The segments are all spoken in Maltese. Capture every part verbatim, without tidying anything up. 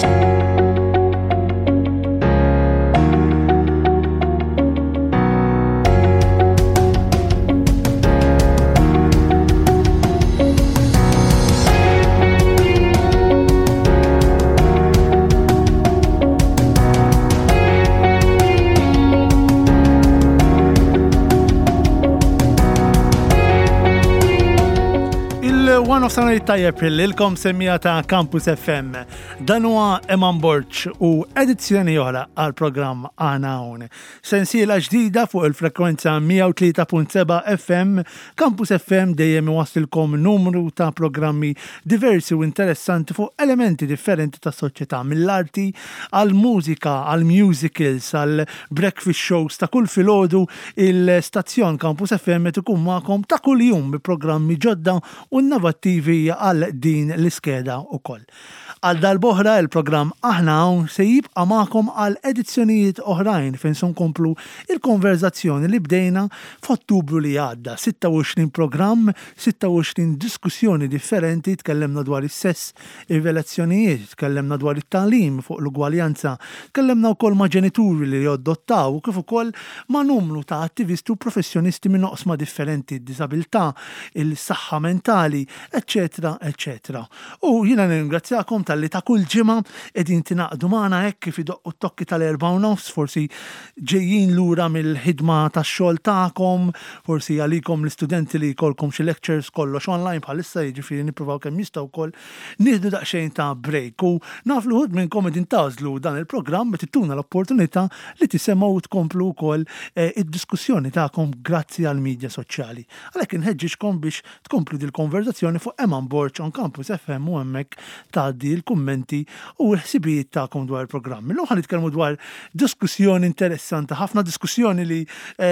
One of Sanari Tajjeb il-kom semmija ta' Campus F M. Dan huwa Eman Borċ u edizzjoni oħra għal-programm Aħna Hawn. Sensiela ġdida fuq il-frekwenza mija u tlieta punt seba' F M. Campus F M dejjem iwassilkom numru ta' programmi diversi u interessanti fuq elementi differenti ta' soċjetà, mill-arti għal-mużika, għal-musicals, għal-breakfast shows ta' kull filgħodu il-stazzjon Campus F M tkun magħkom ta' kuljum bi programmi ġodda u innovattivi għal din l-iskeda ukoll. Għal dal-boħra il-programm Aħna Hawn se jibqa' magħkom għal edizzjonijiet oħrajn fejn se nkomplu il-konverzazzjoni li bdejna f'Ottubru li għadda. sitta u għoxrin programm, sitta u għoxrin diskussjoni differenti, tkellemna dwar is-sess, ir-relazzjonijiet, tkellemna dwar it-tagħlim fuq l-ugwaljanza, tkellemna wkoll ma' ġenituri li joddottaw kif ukoll ma' numru ta' attivisti u professjonisti minn oqsma differenti, d-disabilità, il-saħħa mentali, eccetera, eccetera. U jiena ningrazzjakom tal-li ta' kull ġimgħa qegħdin tinaqdu magħna hekk kif idoqqu t-tokki tal-erba' u nofs, forsi ġejjin lura mill-ħidma tax-xogħol tagħkom, forsi għalikom l-istudenti li jkollkom xi lectures kollox online bħalissa, jiġifieri nippruvaw kemm jistgħu wkoll nieħdu daqsxejn ta' break. U naf li ħud minnkom qegħdin tażlu dan il-programm biex tittuna l-opportunità li tisemgħu u tkomplu wkoll id-diskussjoni tagħkom grazzi għall-midja soċjali. Għalhekk inħeġġixkom biex tkomplu dil-konverzazzjoni fuq Eman Borċ on Campus F M u hemmhekk tgħaddi l-kummenti u l-ħsibijiet tagħkom dwar il-programm. Illum ħan nitkellmu dwar diskussjoni interessanti, ħafna diskussjoni li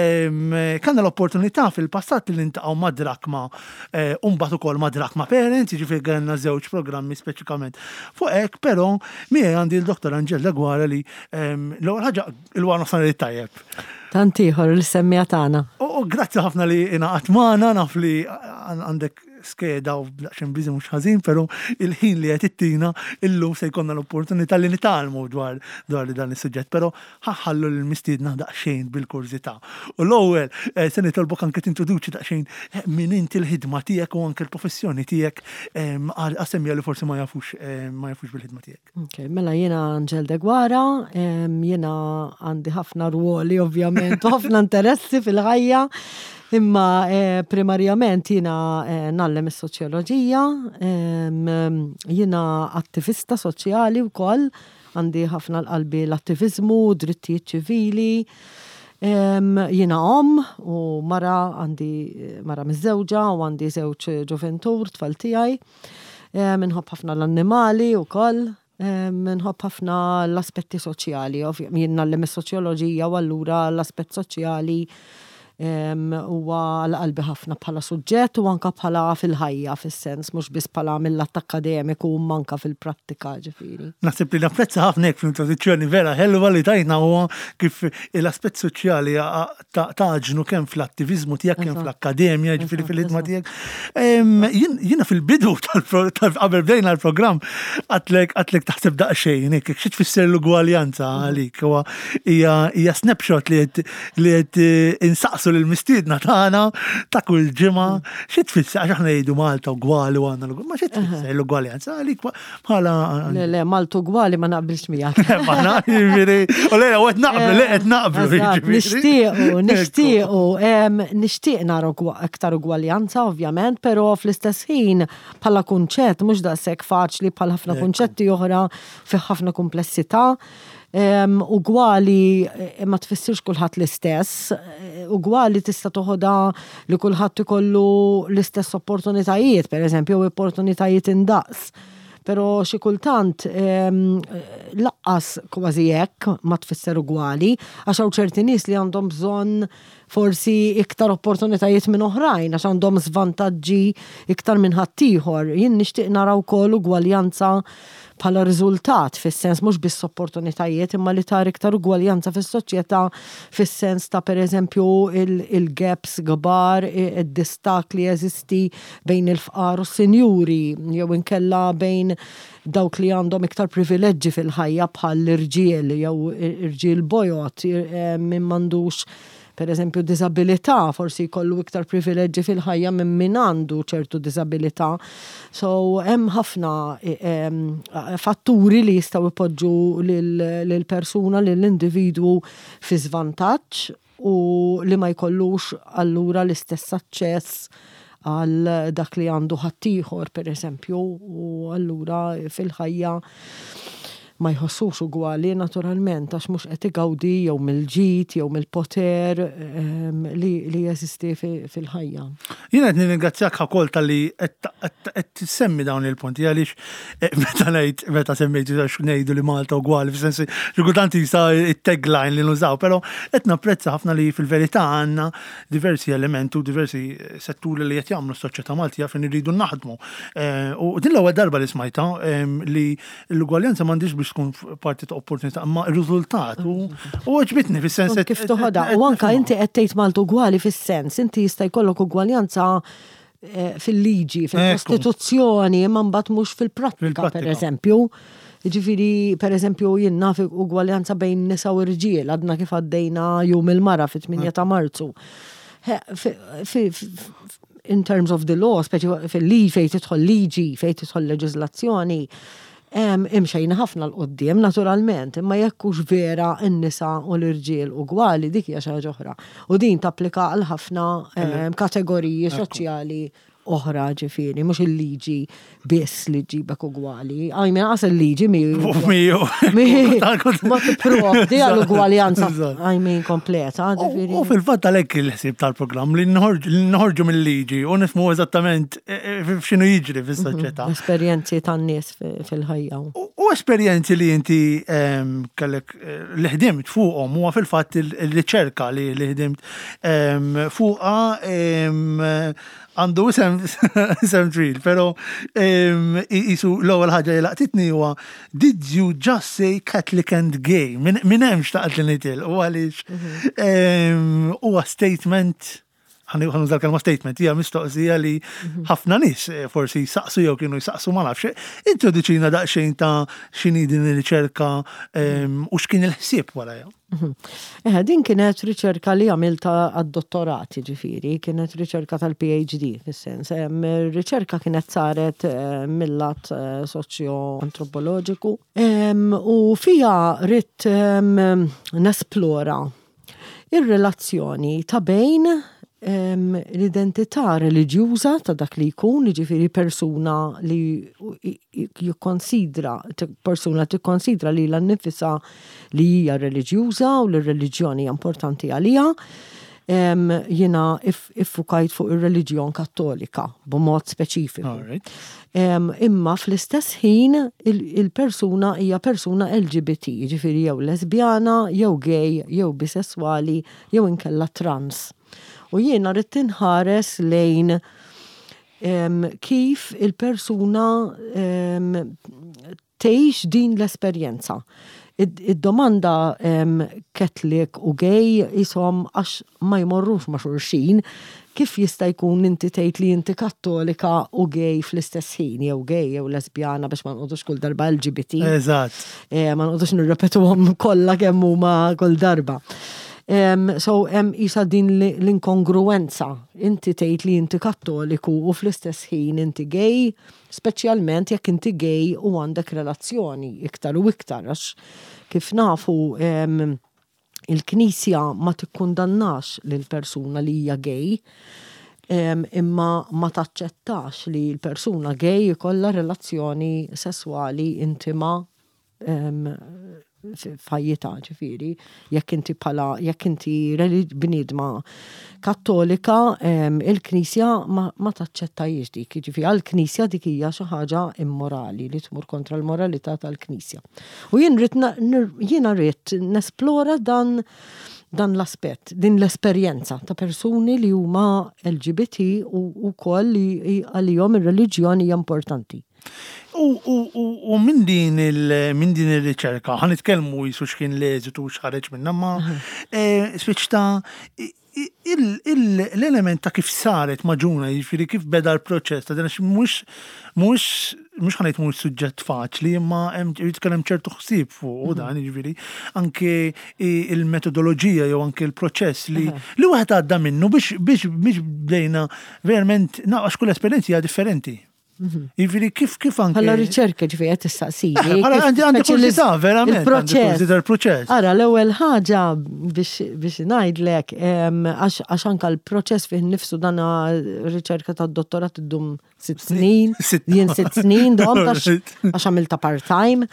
kellna l-opportunità fil-passat li ntaqgħu ma' Drakma u mbagħad ukoll ma' Drakma Parents, jiġifieri kellna żewġ programmi speċifikament fuq hekk, però miegħi għandi l-Doktor Angela Gwara li l-ewwel ħaġa il-One of Sanari Tajjeb. Tant ieħor l-semmija tagħna. U grazzi ħafna li ingħaqad magħna, naf li għandek skeda u daqsxejn biżi mhux ħażin, però il-ħin li qed ittina illum se jkollna l-opportunità li nitgħallmu dwar dwar dan is-suġġett, però ħaħallu l-mistiedna daqsxejn bil-kurżità. U l-ewwel se nitolbok anke tintroduċi daqsxejn min inti l-ħidma tiegħek u anke l-professjoni tiegħek għasemmija li forsi ma jafux ma jafux bil-ħidma tiegħek. Okay, mela jiena Angela Gwara, jiena għandi ħafna ruoli ovvjament, ħafna interessi fil-ħajja. Imma eh, primarjament jina eh, nallem is-soċjoloġija, eh, jina attivista soċjali wkoll, għandi ħafna l-qalbi l-attivizmu, drittijiet ċivili, eh, jina om u mara għandi mara miż-żewġa u għandi żewġ ġuventur tfal tiegħi, eh, minħobb ħafna l-annimali wkoll. Minħobb ħafna l-aspetti soċjali, jien nallem is-soċjoloġija u allura l-aspett soċjali huwa l-qalbi ħafna bħala suġġett u anke bħala fil-ħajja fis-sens mhux biss bħala mill-att akademiku u manka fil-prattika ġifieri. Naħseb li napprezza ħafna hekk fl-introduzzjoni vera ħelwa li tajna huwa kif l-aspett soċjali taġnu kemm fl-attiviżmu tiegħek kemm fl-akkademja ġifieri fil-ħidma tiegħek. Jiena fil-bidu qabel bdejna l-programm għatlek għatlek taħseb daqsxejn hekk xi tfisser l-ugwaljanza għalik huwa hija snapshot li qed insaqsu l-mistiedna tagħna ta' kull ġimgħa xi tfisser għax aħna jgħidu Malta ugwali u għandna ma xi tfisser l-ugwaljanza għalik bħala Le le Malta ugwali ma naqbilx miegħek. Ma naqbel u le qed naqblu le qed naqblu. Nixtiequ nixtiequ nixtieq nara aktar ugwaljanza ovvjament, però fl-istess ħin bħala kunċett mhux daqshekk faċli bħal ħafna kunċetti oħra fi ħafna komplessità. Um, ugwali ma tfissirx kulħadd l-istess, ugwali tista' toħodha li kulħadd ikollu l-istess opportunitajiet, pereżempju opportunitajiet indaqs. Però xi kultant um, laqqas kważi hekk ma tfisser ugwali, għax hawn ċerti nies li għandhom bżonn forsi iktar opportunitajiet minn oħrajn għax għandhom żvantaġġi iktar minn ħaddieħor. Jien nixtieq naraw ukoll ugwaljanza bħala riżultat fis-sens mhux biss opportunitajiet imma li tar iktar ugwaljanza fis-soċjetà fis-sens ta' pereżempju il-gaps kbar, id-distak li jeżisti bejn il-fqar u s-sinjuri jew inkella bejn dawk li għandhom iktar privileġġi fil-ħajja bħal l-irġiel jew irġiel bojot minn m'għandux per eżempju disabilità, forsi jkollu iktar privileġġi fil-ħajja minn min għandu ċertu disabilità. So hemm ħafna fatturi li jistgħu jpoġġu lill-persuna, lill-individwu fi żvantaġġ u li ma jkollux allura l-istess aċċess għal dak li għandu ħaddieħor per eżempju u allura fil-ħajja ma jħossux ugwali naturalment għax mhux qed igawdi jew mill-ġid jew mill-poter li li jeżisti fil-ħajja. Jien qed nirringrazzjak ukoll talli qed tissemmi dawn il-punti għaliex meta ngħid meta semmejtu ngħidu li Malta ugwali fis-sensi kultant jista' it-tagline li nużaw, però qed napprezza ħafna li fil-verità għandna diversi elementi u diversi setturi li qed jagħmlu s-soċjetà Maltija fejn irridu naħdmu. U din l-ewwel darba li smajta li l-ugwaljanza m'għandix biex tkun parti ta' opportunità, ma r-riżultat u ġbitni fis-sens kif toħodha. U anke inti qed tgħid Malta ugwali fis-sens, inti jista' jkollok ugwaljanza fil-liġi, fil-Kostituzzjoni, imma mbagħad mhux fil-prattika pereżempju. Jiġifieri pereżempju jien naf ugwaljanza bejn nisa u irġiel, għadna kif għaddejna jum il-mara fit-tminja ta' Marzu. In terms of the law, speċi fil-liġi fejn tidħol liġi, fejn tidħol leġiżlazzjoni, imxejna ħafna l-qoddim, naturalment, imma jekkux vera n-nisa u l-irġiel ugwali dik hija xi ħaġa oħra. U din tapplika għal ħafna kategoriji soċjali oħra ġifieri, mhux il-liġi biss li ġibek ugwali. Għajmen għas il-liġi mi. Ma tipprovdi għall-ugwaljanza għajmen kompleta ġifieri. U fil-fatt għalhekk il-ħsieb tal-programm li nħorġu mill-liġi u nifhmu eżattament x'inhu jiġri fis-soċjetà. Esperjenzi tan-nies fil-ħajja. U esperjenzi li inti kellek li ħdimt fuqhom huwa fil-fatt il-riċerka li ħdimt fuqha għandu isem twil, pero jisu l-ewwel ħaġa li laqtitni huwa did you just say Catholic and gay? Min hemm xtaqt li nitil u għaliex huwa statement ħanu użal kelma statement hija mistoqsija li ħafna nies forsi jsaqsu jew kienu jsaqsu ma nafx. Introduċina daqsxejn ta' x'inhi din ir-riċerka u x'kien il-ħsieb warajha. Eh, din kienet riċerka li għamilta għad-dottorati ġifieri, kienet riċerka tal-PhD fis-sens. Riċerka kienet saret mill-lat soċjo-antropoloġiku u fija rid nesplora ir-relazzjoni ta' bejn l-identità reliġjuża ta' dak li jkun, ġifieri persuna li jikkonsidra, persuna tikkonsidra li l-annifisa li hija reliġjuża u l-reliġjoni importanti għalija. Jiena iffukajt fuq ir-reliġjon Kattolika b'mod speċifiku. Imma fl-istess ħin il-persuna hija persuna L G B T, ġifieri jew lesbjana, jew gay, jew bisessuali, jew inkella trans. U jiena rrid inħares lejn kif il-persuna tgħix din l-esperjenza. Id-domanda Catholic u gay ishom għax ma jmorrux ma' xulxin, kif jista' jkun inti tgħid li inti Kattolika u gay fl-istess ħin, jew gay jew lesbjana biex ma nqogħdux kull darba L G B T. Eżatt. Ma nqogħdux nirrepetuhom kollha kemm huma kull darba. Um, so hemm isa din l-inkongruenza. Inti tgħid li inti Kattoliku u fl-istess ħin inti gay, speċjalment jekk inti gay u għandek relazzjoni iktar u iktar għax kif nafu um, il-Knisja ma tikkundannax lil persuna li hija gay um, imma ma taċċettax li l-persuna gay ikollha relazzjoni sesswali intima um, fajjita ġifieri, jekk inti bħala jekk inti bniedma Kattolika, il-Knisja ma taċċettajx dik, ġifieri għall-Knisja dik hija xi ħaġa immorali li tmur kontra l-moralità tal-Knisja. U jien rid jiena rrid nesplora dan dan l-aspett, din l-esperjenza ta' persuni li huma L G B T u wkoll li għalihom ir-reliġjoni hija importanti. U minn din il-riċerka, ħan nitkellmu jisu x'kien l-eżitu x'ħareġ minnha, ma speċi ta' l-element ta' kif saret maġuna, jiġifieri kif beda l-proċess ta' dinax mhux mhux mhux ħanejt mhux suġġett faċli, imma hemm jitkellem ċertu ħsieb fuq u dan jiġifieri anke il-metodoloġija jew anke l-proċess li li wieħed għadda minnu biex biex biex bdejna verament naqgħax kull esperjenza hija differenti. Jiġifieri kif kif anke. Bħala riċerka ġifieri qed tistaqsili. Għandi kursità verament. Il-proċess. Ara l-ewwel ħaġa biex biex ngħidlek għax anke l-proċess fih nnifsu dan riċerka tad-dottorat iddum sitt snin, jien sitt snin dom għax għamilta part-time.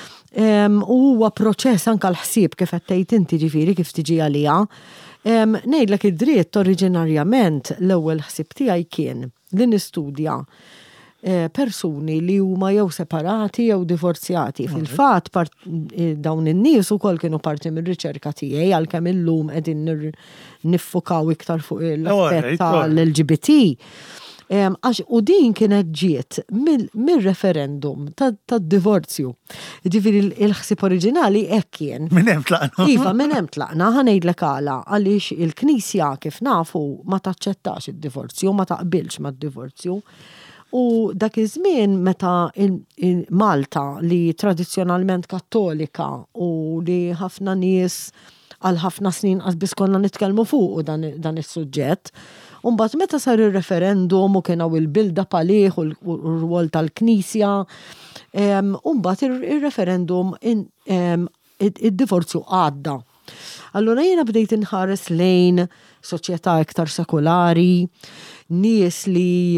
U huwa proċess anke l-ħsieb kif qed tgħid inti ġifieri kif tiġi għalija. Ngħidlek id-dritt oriġinarjament l-ewwel ħsieb tiegħi kien li nistudja persuni li huma jew separati jew divorzjati. Fil-fatt dawn in-nies ukoll kienu parti mir-riċerka tiegħi għalkemm illum qegħdin niffukaw iktar fuq l-aspett tal-L G B T. Għax u din kienet ġiet mill-referendum tad-divorzju. Ġifieri il-ħsieb oriġinali hekk kien. Minn hemm tlaqna. Iva, minn hemm tlaqna, ħanejdlek għala għaliex il-Knisja kif nafu ma taċċettax id-divorzju, ma taqbilx mad-divorzju. U dak iż-żmien meta Malta li tradizzjonalment kattolika u li ħafna nies għal ħafna snin qasbis konna nitkellmu fuq dan is-suġġett. U mbagħad meta sar ir-referendum u kien hawn il-bilda palih u r-rwol tal-Knisja, u mbagħad ir-referendum id-divorzju għadda. Allura jiena bdejt inħares lejn soċjetà iktar sekulari, nies li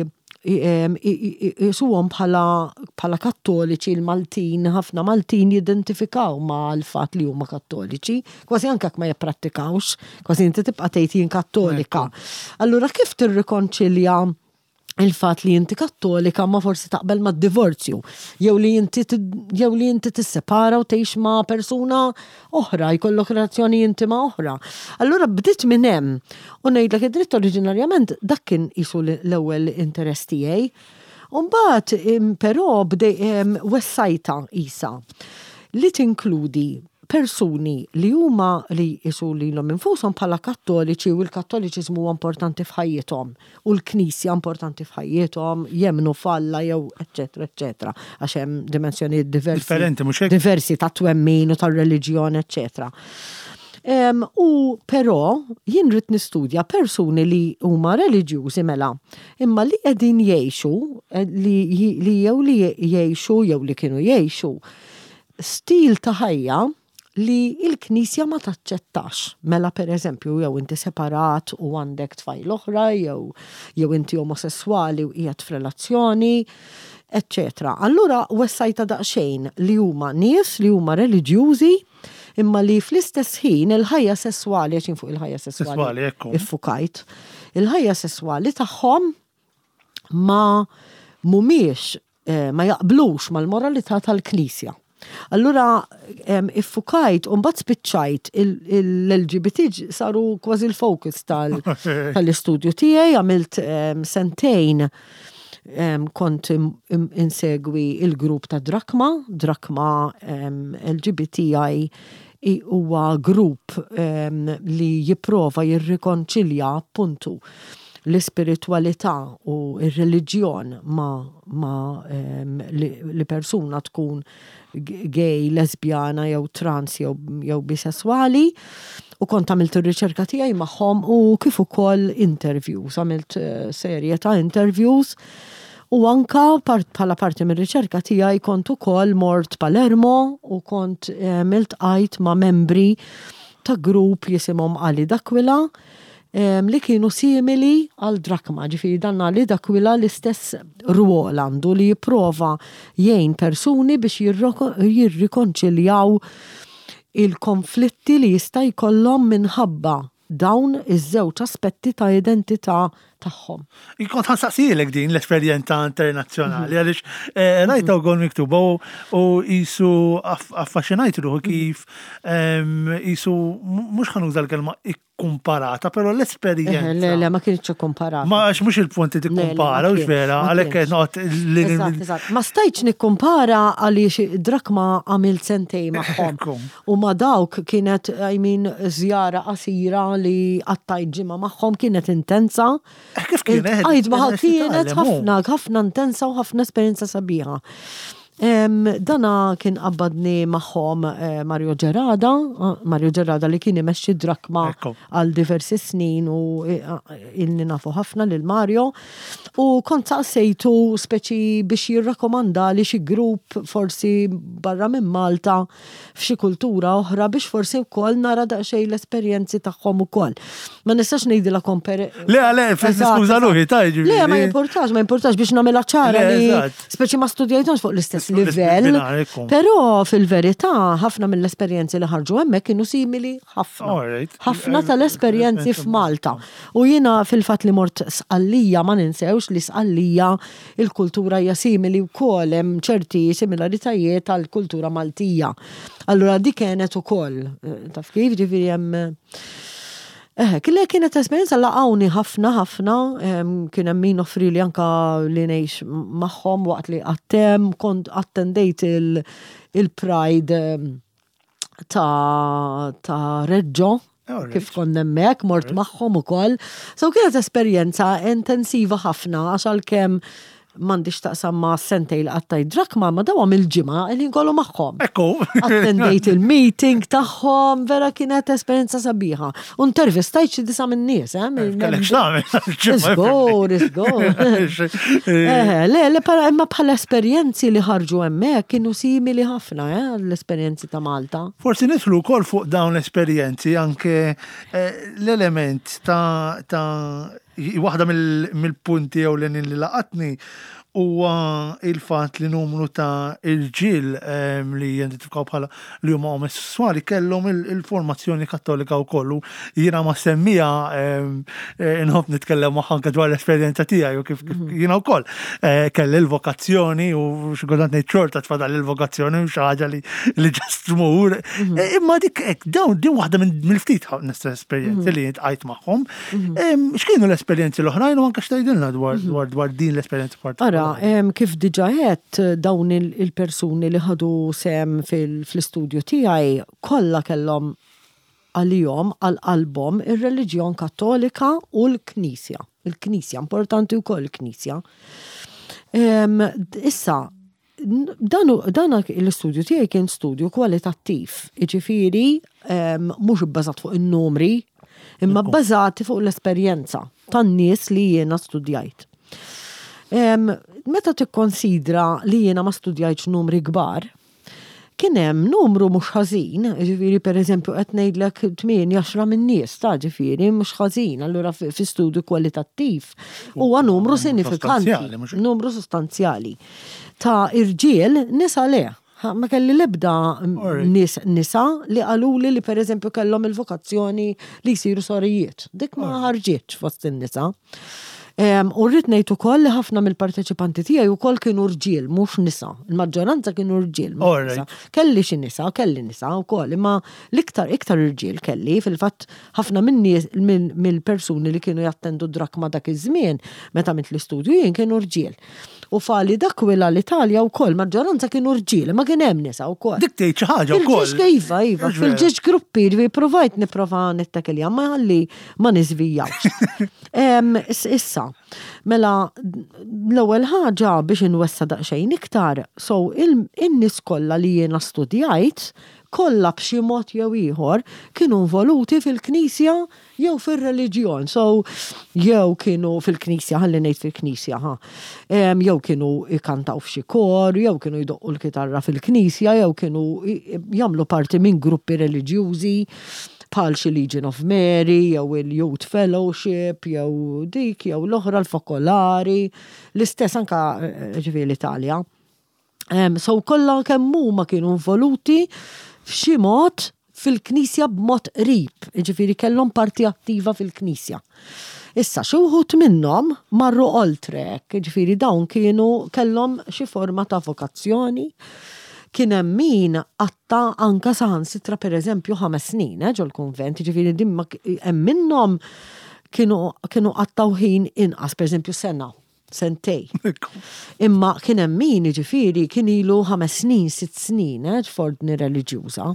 jisuhom bħala kattoliċi l-Maltin, ħafna Maltin jidentifikaw ma l-fatt li huma kattoliċi, kważi anke ma jipprattikawx, kważi inti tibqa' tgħid jien kattolika. Allura kif tirrikonċilja il-fatt li inti kattolika ma forsi taqbel ma d-divorzju, jew li inti jew li inti tissepara u tgħix ma' persuna oħra, jkollok relazzjoni intima oħra. Allura bdiet minn hemm u ngħidlek id-dritt oriġinarjament dak kien qisu l-ewwel interess tiegħi. U mbagħad però bdej wessajta qisha li tinkludi persuni li huma li jisu li l-om infushom bħala kattoliċi u l-kattoliċiżmu huwa importanti f'ħajjithom u l-Knisja importanti f'ħajjithom, jemnu falla jew eċetera eċetera għax hemm dimensjonijiet diversi differenti mhux hekk diversi ta' twemmin u tar-reliġjon eċetera. Um, u però jien rid nistudja persuni li huma reliġjużi mela, imma li qegħdin jgħixu li, li jew li jgħixu jew li kienu jgħixu stil ta' ħajja li il-Knisja ma taċċettax. Mela per eżempju, jew inti separat u għandek tfajl oħra, jew jew inti omosessuali u qiegħed f'relazzjoni, eccetera. Allura wessajta daqsxejn li huma nies li huma reliġjużi imma li fl-istess ħin il-ħajja sesswali għax fuq il-ħajja sesswali iffukajt. Il-ħajja sesswali tagħhom ma mhumiex ma jaqblux mal-moralità tal-Knisja. Allura iffukajt u mbagħad spiċċajt l-L G B T saru kważi l-focus tal-istudju tiegħi, għamilt sentejn kont insegwi il-grupp ta' Drakma, Drakma L G B T I huwa grupp li jipprova jirrikonċilja appuntu l-ispiritualità u r-reliġjon ma, ma li, li persuna tkun gay, lesbjana jew trans jew jew bisessuali u kont għamilt ir-riċerka tiegħi magħhom u kif ukoll interviews, għamilt serje ta' interviews u anka part bħala parti mir-riċerka tiegħi kont ukoll mort Palermo u kont għamilt qajt ma' membri ta' grupp jisimhom Ali Dakwila Um, li kienu simili għal Drakma, ġifieri dan Ali Dakwila l-istess rwol għandu li jipprova jgħin persuni biex jirrikonċiljaw il-konflitti li jista' jkollhom minħabba dawn iż-żewġ aspetti ta' identità tagħhom. Kont ħansaqsilek din l-esperjenza internazzjonali għaliex rajta wkoll miktuba u qisu affaxxinajt ruħu kif qisu mhux ħanuża l-kelma ikkumparata, però l-esperjenza. Le, le, ma kienx komparata. Ma għax mhux il-punti tikkumpara u x'vera, għalhekk qed noqgħod. Ma stajtx nikkumpara għaliex drakma għamil sentej magħhom. U ma dawk kienet I mean żjara qasira li għattajt ġimgħa magħhom kienet intensa. Kif kienet? Għajd ma kienet ħafna, ħafna intensa u ħafna esperjenza sabiħa. Um, dana kien qabbadni magħhom uh, Mario Gerada, uh, Mario Gerada li kien imexxi drakma għal diversi snin u uh, ilni nafu ħafna lil Mario u kont saqsejtu speċi biex jirrakkomanda li xi grupp forsi barra minn Malta f'xi kultura oħra biex forsi wkoll nara daqsxejn l-esperjenzi tagħhom ukoll. Ma nistax ngħidilha kompare. Le, le, skuża ruħi tajġi. Le, ma importax, ma importax biex nagħmilha ċara li speċi ma studjajtux fuq l-istess livell, però fil-verità ħafna mill-esperjenzi li ħarġu hemmhekk kienu simili ħafna. Ħafna tal-esperjenzi f'Malta. U jiena fil-fatt li mort Sqallija ma ninsewx li Sqallija il-kultura hija simili wkoll hemm ċerti similaritajiet tal-kultura Maltija. Allura dik kienet ukoll taf kif ġifieri hemm Eh, kille kienet esperienza laqawni ħafna ħafna, kien hemm min offri li anka li ngħix magħhom waqt li għattem, kont attendejt il-Pride ta' ta' Reġġo, kif konna hemmhekk, mort magħhom ukoll. So kienet esperjenza intensiva ħafna għax għalkemm m'għandix taqsam ma' sentej li qattajt drakma ma dawhom il-ġimgħa li nkollu magħhom. Ekku. Attendejt il-meeting tagħhom, vera kienet esperjenza sabiħa. U intervistajt xi disa' min-nies, eh? Kellek x'tagħmel. Isgo, isgo. Eh, le, le imma bħala esperjenzi li ħarġu hemmhekk kienu simili ħafna, eh, l-esperjenzi ta' Malta. Forsi nidħlu wkoll fuq dawn l-esperjenzi anke l-element ta' ta' waħda mill-punti jew l-enin li laqatni huwa il-fatt li numru ta' irġiel li jentifikaw bħala li huma omosessuali kellhom il-formazzjoni kattolika wkoll. Jiena ma semmija inħobb nitkellem magħha anke dwar l-esperjenza tiegħi u kif jiena wkoll kelli l-vokazzjoni u xi kultant ngħid xorta tfadal il-vokazzjoni u xi ħaġa li ġast tmur. Imma dik hekk dawn din waħda mill-ftit nista' esperjenzi li ntqajt magħhom. X'kienu l-esperjenzi l-oħrajn u anke x'tgħidilna dwar din l-esperjenza partikolari? Kif diġa għedt dawn il-persuni li ħadu sem fil-istudju tiegħi kollha kellhom għalihom għal-qalbhom ir-reliġjon Kattolika u l-Knisja. Il-Knisja importanti wkoll il-Knisja. Issa dan l-istudju tiegħi kien studju kwalitattiv, jiġifieri mhux bbażat fuq in-numri, imma bbażati fuq l-esperjenza tan-nies li jiena studjajt. Meta tikkonsidra li jiena ma studjajtx numri kbar, kien hemm numru mhux ħażin, ġifieri pereżempju qed ngħidlek tmien għaxra min-nies ta' ġifieri mhux ħażin, allura fi studju kwalitattiv huwa numru sinifikanti, numru sostanzjali. Ta' irġiel nisa le. Ma kelli l-ebda nisa li qaluli li pereżempju kellhom il-vokazzjoni li jsiru sorijiet. Dik ma ħarġitx fost in-nisa. U rrid ngħid ukoll li ħafna mill-parteċipanti tiegħi wkoll kienu rġiel, mhux nisa. Il-maġġoranza kienu rġiel. Kelli xi nisa, kelli nisa wkoll, imma l-iktar iktar irġiel kelli, fil-fatt ħafna mill-persuni li kienu jattendu drakma dak iż-żmien meta mit l-istudju jien kienu rġiel. U fali dak wila l-Italja wkoll maġġoranza kienu rġiel, ma kien hemm nisa wkoll. Dik tgħid xi ħaġa wkoll. Iva, iva, fil-ġiex gruppi ġifi provajt nipprova nittakilja ma ħalli ma niżvijawx. Issa mela l-ewwel ħaġa biex inwessa daqsxejn iktar, so in-nies kollha li jiena studjajt kollha b'xi mod jew ieħor kienu involuti fil-Knisja jew fir-reliġjon. So jew kienu fil-Knisja, ħalli ngħid fil-Knisja, ha. Jew kienu jkantaw f'xi kor, jew kienu jdoqqu l-kitarra fil-Knisja, jew kienu jagħmlu parti minn gruppi reliġjużi bħal xi Legion of Mary, jew il-Youth Fellowship, jew dik, jew l-oħra l-Fokolari, l-istess anka ġifieri l-Italja. So kollha kemm huma kienu involuti f'xi mod fil-Knisja b'mod qrib, ġifieri kellhom parti attiva fil-Knisja. Issa xi wħud minnhom marru oltrek, ġifieri dawn kienu kellhom xi forma ta' vokazzjoni. Kien hemm min għatta anka saħansitra pereżempju ħames snin ġol kunvent, ġifieri dimma hemm minnhom kienu kienu għattaw ħin inqas, pereżempju sena, sentej. Imma kien hemm min ġifieri kien ilu ħames snin, sitt snin f'ordni reliġjuża.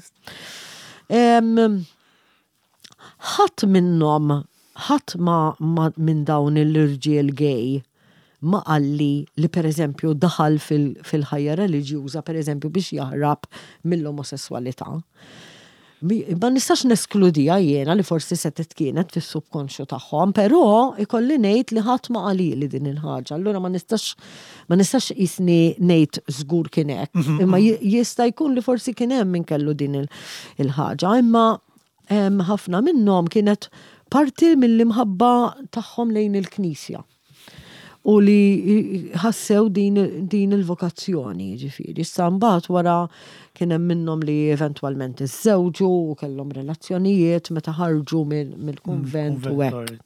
Ħadd minnhom, ħadd ma, ma minn dawn l-irġiel gay ma qalli li pereżempju daħal fil, fil-ħajja reliġjuża pereżempju biex jaħrab mill-omosessualità. Ma nistax neskludija jiena li forsi setet kienet fis-subkonxju tagħhom, però ikolli ngħid li ħadd ma qalili din il-ħaġa. Allura ma nistax ma nistax isni ngħid żgur kien hekk, imma jista' jkun li forsi kien hemm min kellu din il-ħaġa, imma ħafna minnhom kienet parti mill-imħabba tagħhom lejn il-Knisja. U li ħassew din, din il-vokazzjoni, ġifieri. Issa mbagħad wara kien hemm minnhom li eventwalment iżżewġu u kellhom relazzjonijiet meta ħarġu mill-kunvent u hekk.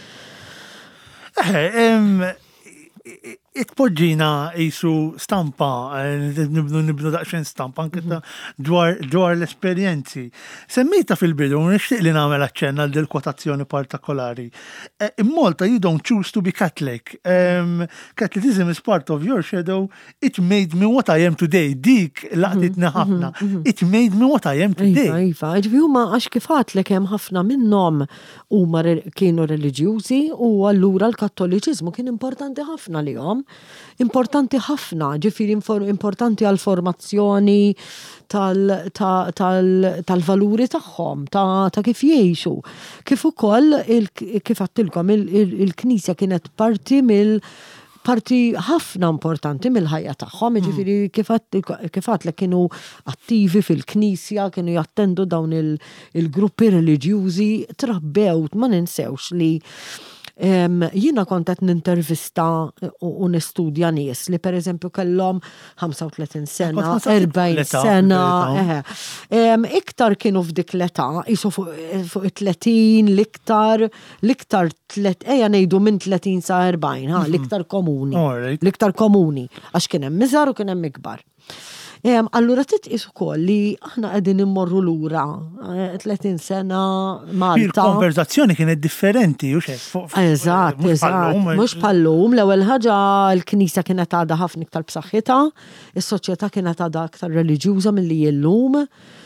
Itpoġġina jisu stampa, nibdu nibdu daqsxejn stampa anke dwar dwar l-esperjenzi. Semmejta fil-bidu, nixtieq li nagħmel aċċenn għal dil kwotazzjoni partikolari. In Malta you don't choose to be Catholic. Um, Catholicism is part of your shadow. It made me what I am today. Dik laqtitni ħafna. It made me what I am today. Iva, ġifieri huma għax kif għadlek hemm ħafna minnhom huma kienu reliġjużi u allura l-Kattoliċiżmu kien importanti ħafna lihom. Importanti ħafna, ġifieri importanti għal-formazzjoni tal-valuri tagħhom, ta' kif jgħixu. Kif ukoll kif għattilkom il-Knisja kienet parti mill parti ħafna importanti mill-ħajja tagħhom, ġifieri kif għatlek kienu attivi fil-Knisja, kienu jattendu dawn il-gruppi reliġjużi, trabbew, ma ninsewx li Um, jina kontet nintervista u nistudja nies li per eżempju kellhom ħamsa u tletin sena, erbgħin sena, um, iktar kienu f'dik l-età, jisu fuq it-tletin, l-iktar, l-iktar ejja ngħidu minn tletin sa erbgħin, ha, l-iktar komuni, l-iktar komuni, għax kien hemm miżar u kien hemm ikbar. Um, allura titqis ukoll li aħna qegħdin immorru lura tletin sena Malta. Il-konverzazzjoni kienet differenti u xejn. Eżatt, eżatt. Mhux bħallum, l-ewwel ħaġa l-Knisja kienet għadha ħafna iktar b'saħħitha, is-soċjetà kienet għadha aktar reliġjuża milli llum.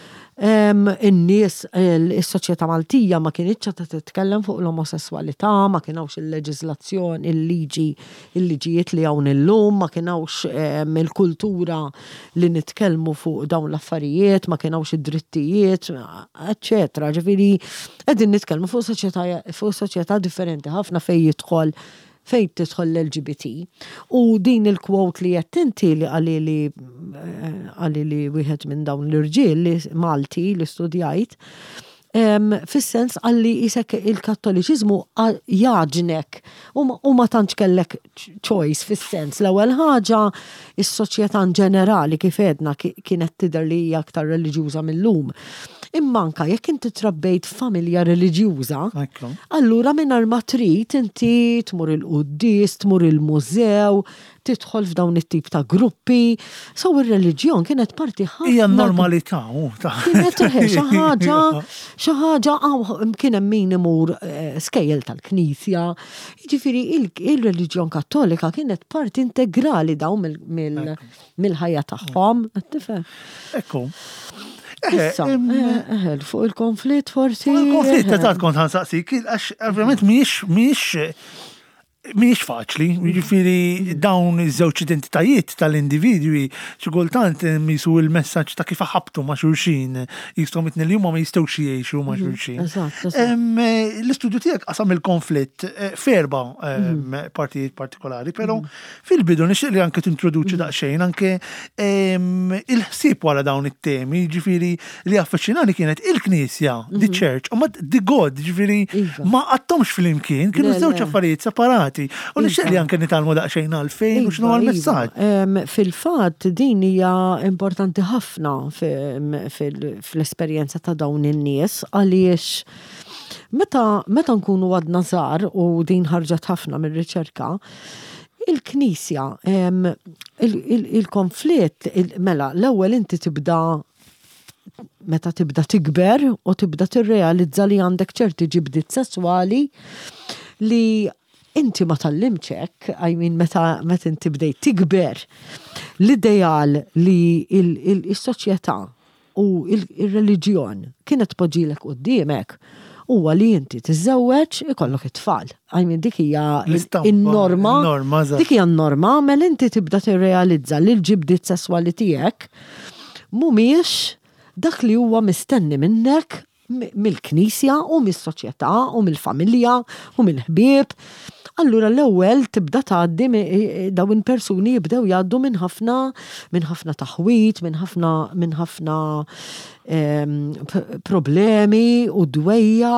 Um, in-nies, is-soċjetà Maltija ma kienitx qed titkellem fuq l-omosessualità, ma kienawx il-leġiżlazzjoni, il-liġi, il-liġijiet li hawn illum, ma kienawx um, il-kultura li nitkellmu fuq dawn l-affarijiet, ma kienawx id-drittijiet, eċċetera. Ġifieri qegħdin nitkellmu fuq soċjetà fuq soċjetà differenti ħafna fejn jidħol fejn tidħol l-L G B T. U din il-quote li qed inti li għali li għali li wieħed minn dawn l-irġiel li Malti li studjajt, um, fis-sens għalli isek il-Kattoliċiżmu jaġnek u ma tantx kellek choice fis-sens. L-ewwel ħaġa is-soċjetà ġenerali kif edna kienet tidher li hija aktar reliġjuża millum. Imma anke jekk inti trabbejt familja reliġjuża, allura mingħajr ma trid inti tmur il-qudies, tmur il-mużew, tidħol f'dawn it-tip ta' gruppi. So ir-reliġjon kienet parti ħafna. Hija normalità kienet xi ħaġa xi ħaġa kien hemm min imur skejjel tal-Knisja. Jiġifieri il-reliġjon Kattolika kienet parti integrali dawn mill-ħajja tagħhom, tifhem. Ekku. Issa, fuq il-konflitt forsi. Fuq il-konflitt ta' kont ħansaqsik, għax ovvjament mhijiex mhijiex Mhijiex faċli, jiġifieri dawn iż-żewġ identitajiet tal-individwi xi kultant misu l-messaġġ ta' kif aħabtu ma' xulxin, jistgħu mitni li huma ma jistgħux jgħixu ma' xulxin. L-istudju tiegħek qasam il-konflitt f'erba' partijiet partikolari, però fil-bidu nixtieq li anke tintroduċi daqsxejn anke il-ħsieb wara dawn it-temi, jiġifieri li affaċċinani kienet il-Knisja, the Church, u ma the God, jiġifieri ma qattomx flimkien, kienu żewġ affarijiet separati. tagħti. U nixtieq li anke nitalmu daqsxejn għalfejn u x'inhu l-messaġġ. Fil-fatt din hija importanti ħafna fl-esperjenza ta' dawn in-nies għaliex meta meta nkunu għadna żgħar u din ħarġet ħafna mir-riċerka, il-Knisja il-konflitt mela l-ewwel inti tibda meta tibda tikber u tibda tirrealizza li għandek ċerti ġibdiet sesswali li inti ma tallimċek, I mean meta meta inti bdejt tikber l-ideal li il-soċjetà u il-reliġjon kienet poġġilek quddiemek huwa li inti tiżżewweġ ikollok it-tfal. I mean dik hija in-norma, dik hija n-norma, mela inti tibda tirrealizza li l-ġibdiet sesswali tiegħek mhumiex dak li huwa mistenni minnek mill-Knisja u mis-soċjetà u mill-familja u mill-ħbieb. Allura l-ewwel tibda tgħaddi dawn persuni jibdew jgħaddu minn ħafna minn ħafna taħwit, minn ħafna minn ħafna problemi u dwejja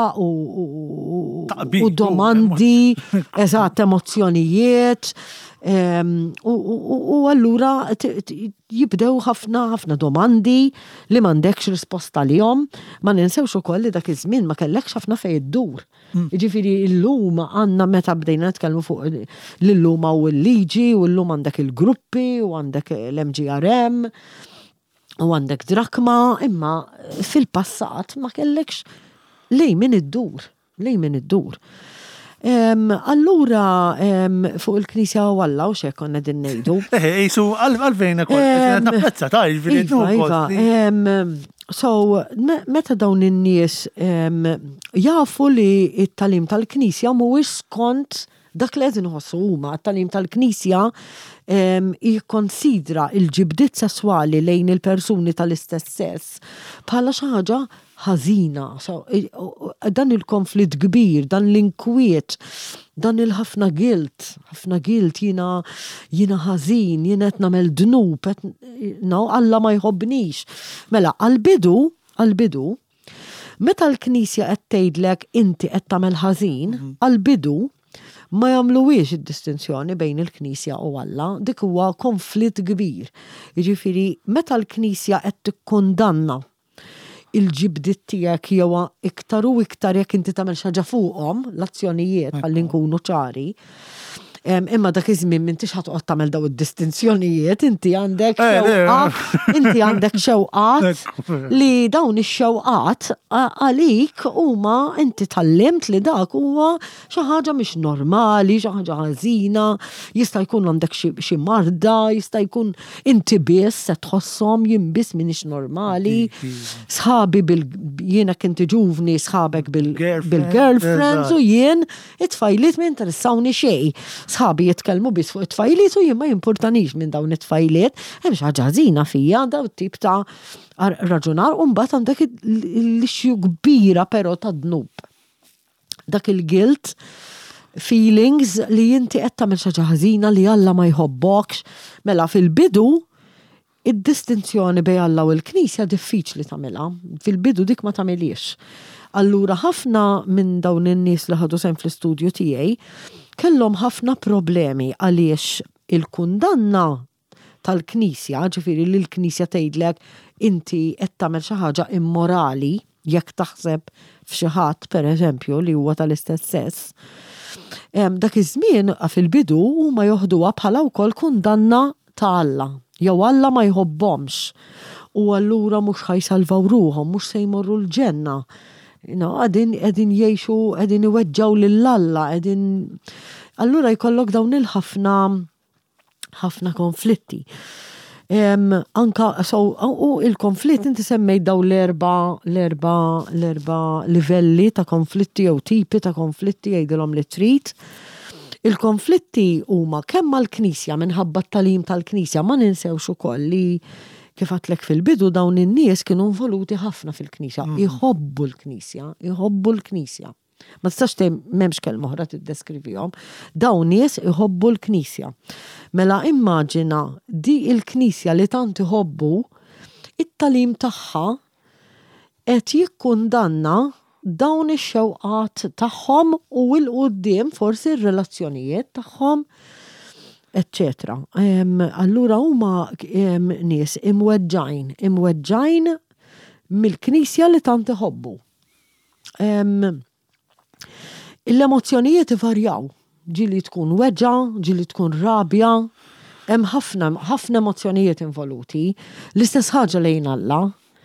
u domandi, eżatt emozzjonijiet. Um, u, u, u allura jibdew ħafna ħafna domandi li m'għandekx risposta lihom, ma ninsewx ukoll li dak iż-żmien ma kellekx ħafna fejn iddur. Jiġifieri llum għandna meta bdejna nitkellmu fuq l-lum u l-liġi u llum għandek il-gruppi u għandek l-M G R M u għandek drakma, imma fil-passat ma kellekx lej min iddur, lej min iddur. Um, allura um, fuq il-Knisja u Alla u xek konna din ngħidu. Eh, jisu għalfejn qed napprezza ta' jiġifieri. So, meta dawn in-nies jafu li t-talim tal-Knisja mhuwiex skont dak li qed inħossu huma, t-talim tal-Knisja jikkonsidra il-ġibdiet sesswali lejn il-persuni tal-istess sess bħala xi ħaġa ħażina. So, dan il-konflitt kbir, dan l-inkwiet, dan il-ħafna guilt, ħafna guilt jiena jiena ħażin, jiena qed nagħmel dnub, no, Alla ma jħobbnix. Mela, għall-bidu, għall-bidu, meta l-Knisja qed tgħidlek inti qed tagħmel ħażin, għall-bidu ma jagħmluwiex id-distinzjoni bejn il-Knisja u Alla, dik huwa konflitt kbir. Jiġifieri meta l-Knisja qed tikkundanna il-ġibdiet tiegħek jew iktar u iktar jekk inti tagħmel xi ħaġa fuqhom, l-azzjonijiet ħalli nkunu ċari. Imma dak iż-żmien m'intix ħatoqgħod tagħmel daw id-distinzjonijiet, inti għandek xewqat, inti għandek xewqat li dawn ix-xewqat għalik huma inti tallimt li dak huwa xi ħaġa mhix normali, xi ħaġa ħażina, jista' jkun għandek xi marda, jista' jkun inti biss se tħosshom jien biss m'iniex normali. Sħabi bil jiena kinti ġuvni sħabek bil-girlfriends u jien it-tfajliet ma interessawni xejn. Sħabi jitkellmu biss fuq it-tfajliet u jien ma jimpurtanix minn dawn it-tfajliet, hemm xi ħaġa ħażina fija daw tip ta' raġunar u mbagħad għandek l-ixju kbira però ta' dnub. Dak il-guilt feelings li inti qed tagħmel xi ħaġa ħażina li Alla ma jħobbokx. Mela fil-bidu id-distinzjoni bejn Alla u l-Knisja diffiċli tagħmilha. Fil-bidu dik ma tagħmilix. Allura ħafna minn dawn in-nies li ħadu sehem fl-istudju tiegħi kellhom ħafna problemi għaliex il-kundanna tal-Knisja, ġifieri li l-Knisja tgħidlek inti qed tagħmel xi ħaġa immorali jekk taħseb f'xi ħadd pereżempju li huwa tal-istess sess. Dak iż-żmien fil-bidu huma joħduha bħala wkoll kundanna ta' Alla. Jew Alla ma jħobbhomx. U allura mhux ħajsalvaw ruhom, mhux se jmorru l-ġenna. No, għedin, għedin jiexu, għedin iweġġaw lill-Alla, għedin. Allura jkollok dawn il-ħafna ħafna konflitti. Um, anka, so, u il-konflitt inti semmej daw l-erba, l-erba, l-erba livelli ta' konflitti jew tipi ta' konflitti jgħidilhom li trid. Il-konflitti huma kemm mal-Knisja minħabba t-talim tal-Knisja ma ninsewx ukoll li kif għatlek fil-bidu dawn in-nies kienu involuti ħafna fil-Knisja. Iħobbu l-Knisja, iħobbu l-Knisja. Ma tistax tgħid m'hemmx kelma oħra tiddeskrivihom. Dawn nies iħobbu l-Knisja. Mela immaġina di il-Knisja li tant iħobbu it-talim tagħha qed jikkundanna dawn ix-xewqat tagħhom u l-qudiem forsi r-relazzjonijiet tagħhom, eccetera. Allura huma nies imweġġajn, imweġġajn mill-Knisja li tant iħobbu. L-emozzjonijiet ivarjaw, ġili tkun weġġa, ġili tkun rabja, hemm ħafna ħafna emozzjonijiet involuti, l-istess ħaġa lejn Alla.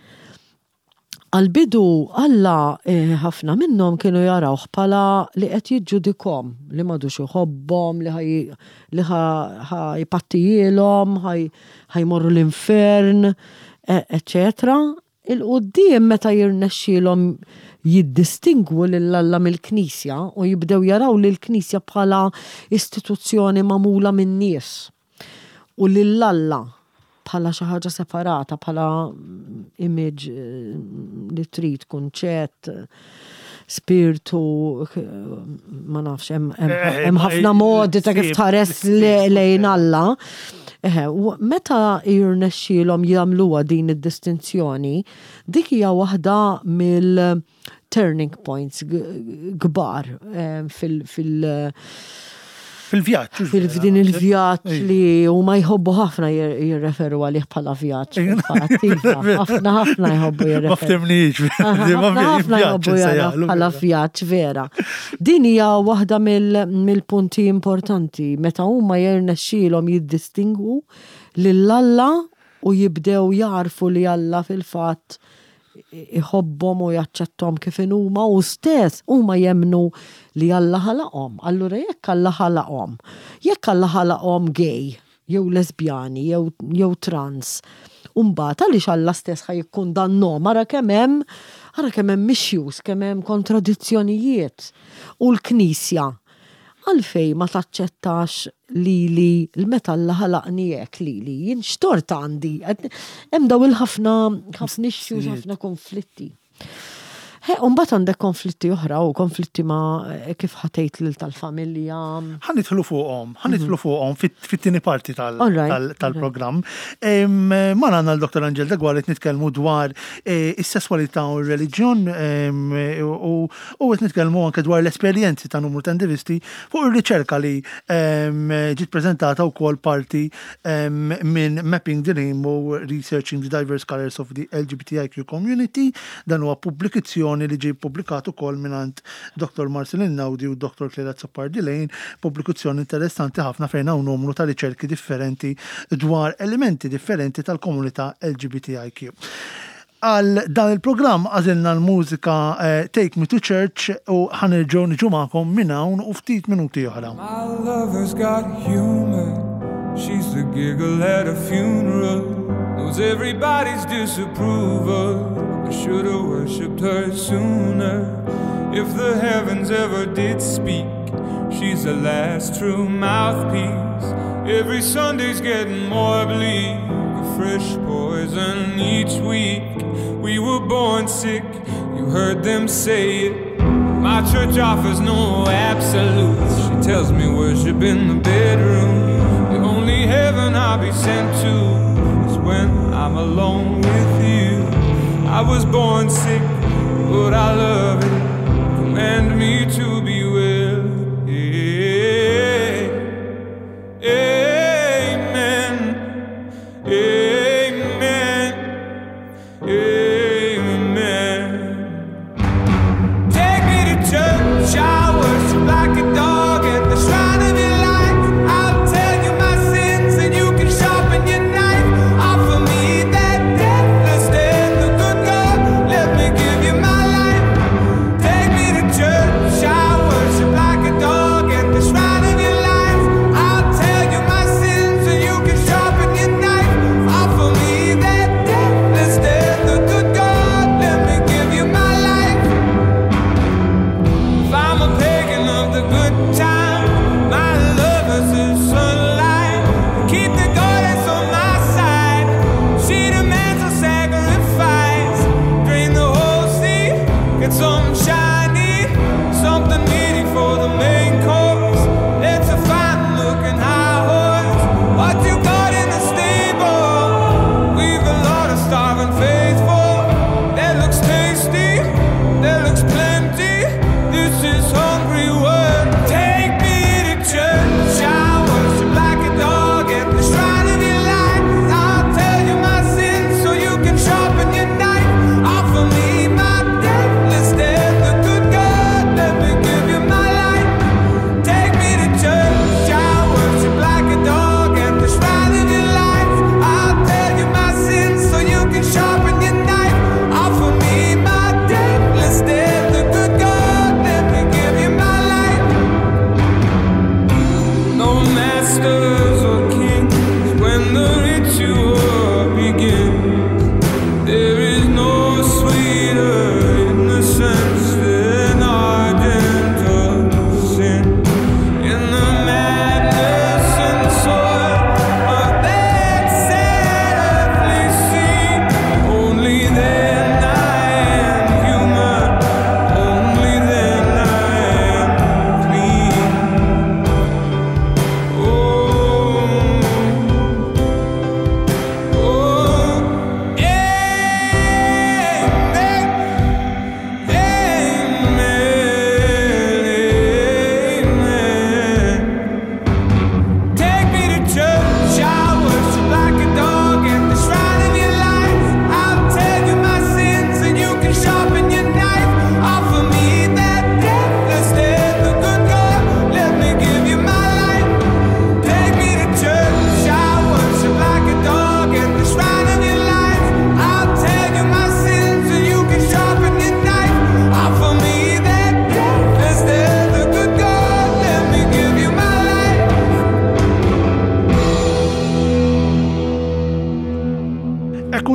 Għal-bidu Alla ħafna minnhom kienu jarawh bħala li qed jiġġudikhom, li m'għadux iħobbhom, li ħajpattijilhom, ħajmorru l-infern, eċetera. Il-qudiem meta jirnexxielhom jiddistingwu lil Alla mill-Knisja u jibdew jaraw lil Knisja bħala istituzzjoni magħmula minn nies u lil Alla bħala xi ħaġa separata, bħala image li trid kunċett, spiritu, ma nafx, hemm ħafna modi ta' kif tħares lejn Alla. Meta jirnexxielhom jagħmluha din id-distinzjoni, dik hija waħda mill-turning points kbar fil- fil- Fil-vjaġġ. Fil-din il-vjaġġ li huma jħobbu ħafna jirreferu għalih bħala vjaġġ. Ħafna ħafna jħobbu jirreferu. Ma ftemniex. Ħafna ħafna jħobbu bħala vjaġġ vera. Din hija waħda mill-punti importanti meta huma jirnexxielhom jiddistingwu lil Alla u jibdew jarfu li Alla fil-fatt iħobbhom u jaċċettom kif huma u stess huma jemnu li Alla ħalaqhom. Allura jekk Alla ħalaqhom, jekk Alla ħalaqhom gay, jew lesbjani, jew jew trans, u mbagħad għaliex Alla stess ħajkundannhom ara kemm hemm ara kemm hemm issues, kemm hemm kontradizzjonijiet. U l-Knisja għalfej ma taċċettax lili l-meta Alla ħalaqni hekk lili, jien xtort għandi. Hemm daw il-ħafna ħafna issues, ħafna konflitti. Mbagħad għandek konflitti oħra u konflitti ma' kif ħatejt lil tal-familja. Ħanidħlu fuqhom, ħanidħlu fuqhom fit-tieni parti tal-programm. Ma għandna l-Doktor Angel Degwara qed nitkellmu dwar is-sesswalità u r-reliġjon u qed nitkellmu anke dwar l-esperjenzi ta' numru ta' indivisti fuq ir-riċerka li ġiet preżentata wkoll parti minn Mapping the Rainbow, Researching the Diverse Colors of the L G B T I Q Community. Dan huwa pubblikazzjoni li ġie pubblikat ukoll mingħand Doktor Marcelin Nawdi u Doktor Clara Zappar-Dilejn, pubblikazzjoni interessanti ħafna fejn hawn numru ta' riċerki differenti dwar elementi differenti tal-komunità L G B T I Q. Għal dan il-programm għażilna l-mużika Take Me to Church u ħanerġgħu niġu magħkom minn hawn u ftit minuti oħra. My lover's got humor. She's the giggle at a funeral. Knows everybody's disapproval. I should have worshipped her sooner. If the heavens ever did speak, she's the last true mouthpiece. Every Sunday's getting more bleak, a fresh poison each week. We were born sick, you heard them say it. My church offers no absolutes. She tells me worship in the bedroom. The only heaven I'll be sent to is when I'm alone with you. I was born sick, but I love it. Command me to be well. Amen. Amen. Amen. Take me to church. I worship like a dog at the shrine of your life. I'll tell you my sins and you can sharpen your knife. Offer me that deathless death, the good God. Let me give you my life. Take me to church. I worship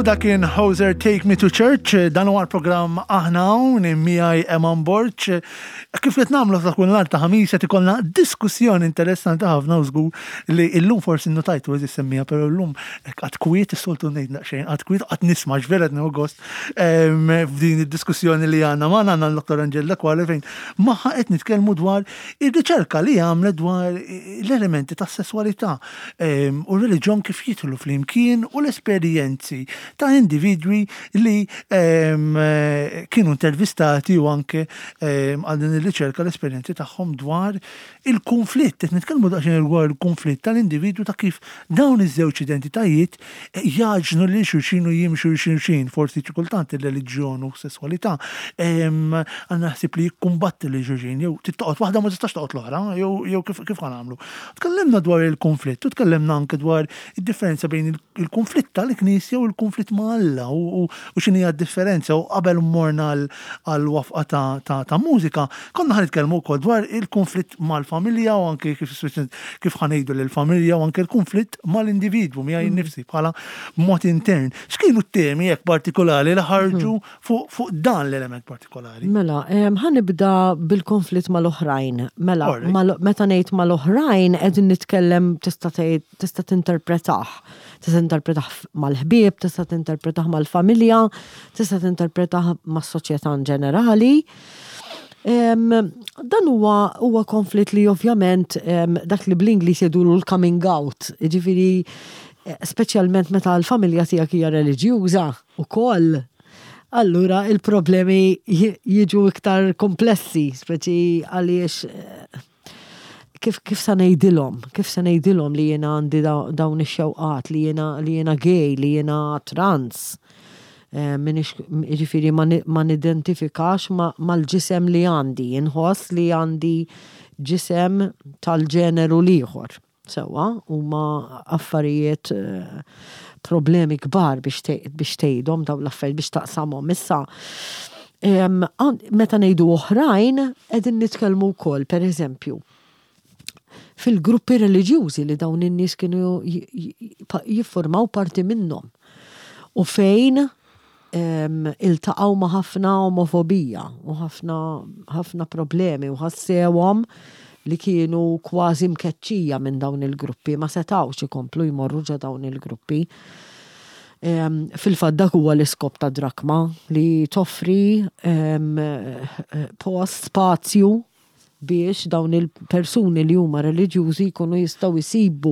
dak kien Hoser Take Me to Church, dan huwa l-programm aħna hawn miegħi Eman Borch. Kif qed nagħmlu ta' kull nhar ta' ħamis qed ikollna diskussjoni interessanti ħafna u żgur li llum forsi nnotajtu eżis semmija, però llum qatt kwiet is-soltu ngħid daqsxejn, qatt kwiet qatt nisma' ġvera qed gost f'din id-diskussjoni li għandna ma għandna l-Doktor Angela Kwale fejn magħha qed nitkellmu dwar ir-riċerka li għamlet dwar l-elementi tas-sesswalità u r-reliġjon kif jidħlu flimkien u l-esperjenzi ta' individwi li um, kienu intervistati u anke um, għal din il-riċerka l-esperjenzi tagħhom dwar il-konflitt, qed nitkellmu daqsxejn dwar il-konflitt tal-individwu ta' kif dawn iż-żewġ identitajiet jaġnu lil xulxin u jimxu xulxin, forsi kultant il-reliġjon u s-sesswalità għandna naħseb li jikkumbatti lil xulxin jew tittoqgħod waħda ma tistax toqgħod l-oħra jew jew kif kif ħanagħmlu. Tkellimna dwar il-konflitt u tkellimna anke dwar id-differenza bejn il-konflitt tal-Knisja u l-konflitt ma' Alla u x'inhi d-differenza u qabel mmorna għal wafqa ta' mużika konna ħanitkellmu wkoll dwar il-konflitt mal-familja u anke kif kif ħanejdu lill-familja u anke l-konflitt mal-individwu miegħi nnifsi bħala mod intern. X'kienu t-temi hekk partikolari li ħarġu fuq dan l-element partikolari? Mela, ħanibda bil-konflitt mal-oħrajn. Mela, meta ngħid mal-oħrajn qegħdin nitkellem tista' tista' tinterpretah. Tista' tinterpretah mal-ħbieb, tista' tinterpretah mal-familja, tista' tinterpretah mas-soċjetà ġenerali. Dan huwa huwa konflitt li ovvjament dak li bl-Ingliż jgħidulu l-coming out, jiġifieri speċjalment meta l-familja tiegħek hija reliġjuża wkoll. Allura il-problemi jiġu iktar komplessi, speċi għaliex kif kif sa ngħidilhom, kif sa ngħidilhom li jiena għandi dawn ix-xewqat, li jiena li jiena gay, li jiena trans. Jiġifieri ma nidentifikax mal-ġisem li għandi, inħoss li għandi ġisem tal-ġeneru ieħor. Sewwa huma affarijiet problemi kbar biex tgħidhom dawn l-affarijiet biex taqsamhom. Issa meta ngħidu oħrajn qegħdin nitkellmu wkoll pereżempju fil-gruppi reliġjużi li dawn in-nies kienu jiffurmaw parti minnhom u fejn iltaqgħu ma' ħafna omofobija u ħafna ħafna problemi u ħassewhom li kienu kważi mkeċċija minn dawn il-gruppi, ma setgħux ikomplu jmorru ġa dawn il-gruppi. Fil-fatt dak huwa l-iskop ta' Drakma li toffri post spazju biex dawn il-persuni li huma reliġjużi jkunu jistgħu jsibu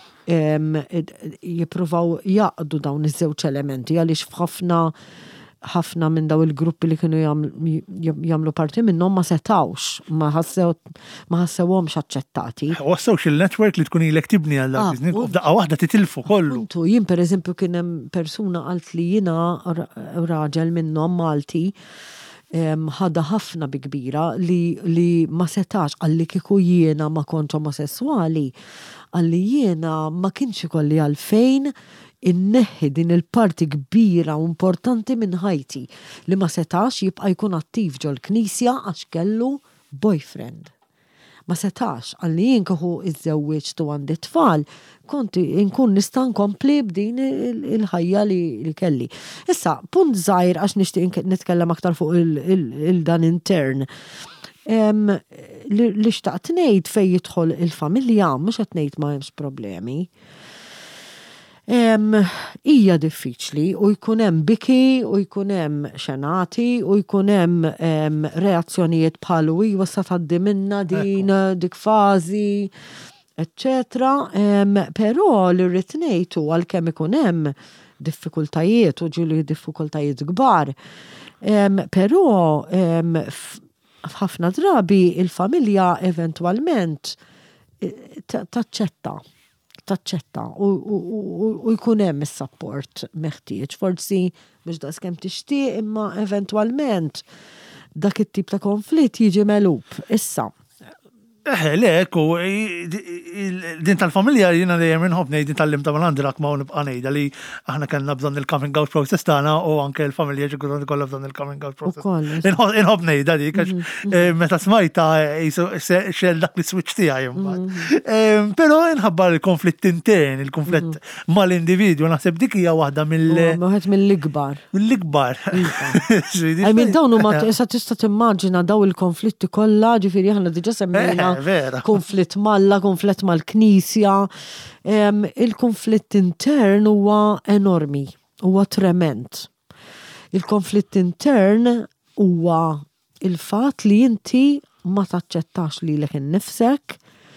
jippruvaw jaqdu dawn iż-żewġ elementi għaliex f'ħafna ħafna minn daw il-gruppi li kienu jagħmlu parti minnhom ma setawx, ma ħassew ma ħassewhomx aċċettati. U social network li tkun ilek tibni għal business u daqqa waħda titilfu kollu. Puntu, jien pereżempju kien hemm persuna qalt li jiena raġel minnhom Malti ħadha ħafna bi kbira li li ma setax għalli kieku jiena ma kontx omosessuali, għalli jiena ma kienx ikolli għalfejn inneħħi din il-parti kbira u importanti minn ħajti li ma setax jibqa' jkun attiv ġol knisja għax kellu boyfriend. Ma setax għalli jien kieku iżżewweġt u għandi tfal, kont inkun nista' nkompli b'din il-ħajja li kelli. Issa, punt żgħir għax nixtieq nitkellem aktar fuq il-dan intern. Li xtaqt ngħid fejn jidħol il-familja mhux qed ngħid ma hemmx problemi. Hija diffiċli u jkun hemm biki u jkun hemm xenati u jkun hemm reazzjonijiet bħalu iwa sa tgħaddi minna din dik fażi, eċċetera. Però li rrid ngħidu għalkemm ikun hemm diffikultajiet u ġieli diffikultajiet kbar. Però f'ħafna drabi il-familja eventwalment taċċetta. taċċetta u jkun hemm is-support meħtieġ. Forsi mhux daqskemm tixtieq imma eventwalment dak it-tip ta' konflitt jiġi melub. Issa, Eh, lek, u din tal-familja jina li jemin hobnej din tal-lim ta' mal-għandirak ma' unibqa' ngħidha li aħna kellna bżonn il-coming out process tagħna u anke l-familja ġikulhom ikollha bżonn il-coming out process. Inħobb ngħidha dik għax meta smajta xel dak li switch tiegħi imbagħad. Però inħabba l-konflitt intern, il-konflitt mal-individwu naħseb dik hija waħda mill- Waħed mill-ikbar. Mill-ikbar. I mean dawn huma issa tista' timmaġina daw il-konflitti kollha, ġifieri aħna diġà semmejna konflitt malla, konflitt mal-Knisja. Il-konflitt intern huwa enormi, huwa trement. Il-konflitt intern huwa il-fatt li inti ma taċċettax lilek innifsek,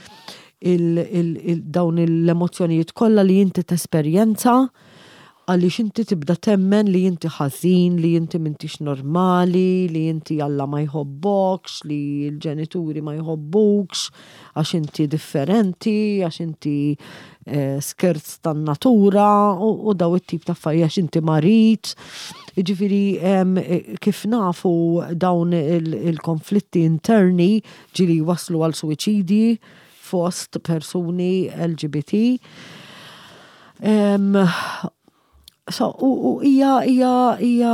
dawn l-emozzjonijiet kollha li inti tesperjenza, għaliex inti tibda temmen li inti ħażin, li inti m'intix normali, li inti Alla ma jħobbokx, li l-ġenituri ma jħobbukx, għax inti differenti, għax inti eh, skerz tan-natura u, u daw it-tip ta' affarijiet għax inti marit. Ġifieri kif nafu dawn il-konflitti interni ġili waslu għal suwiċidi fost persuni L G B T. Um, So, u hija hija hija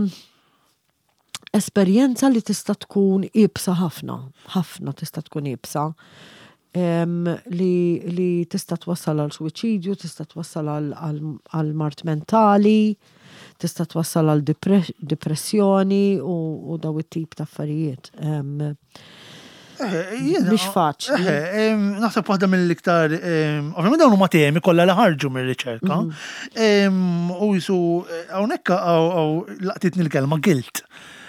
esperjenza li tista' tkun ibsa ħafna, ħafna tista' tkun ibsa. Um, li, li tista' twassal għal suwiċidju, tista' twassal għal mart mentali, tista' twassal għal depressjoni u, u daw it-tip ta' affarijiet. Um, Mhix faċli. Naħseb waħda mill-iktar, ovvjament dawn huma temi kollha li ħarġu mir-riċerka. U jisu hawnhekk laqtitni l-kelma guilt.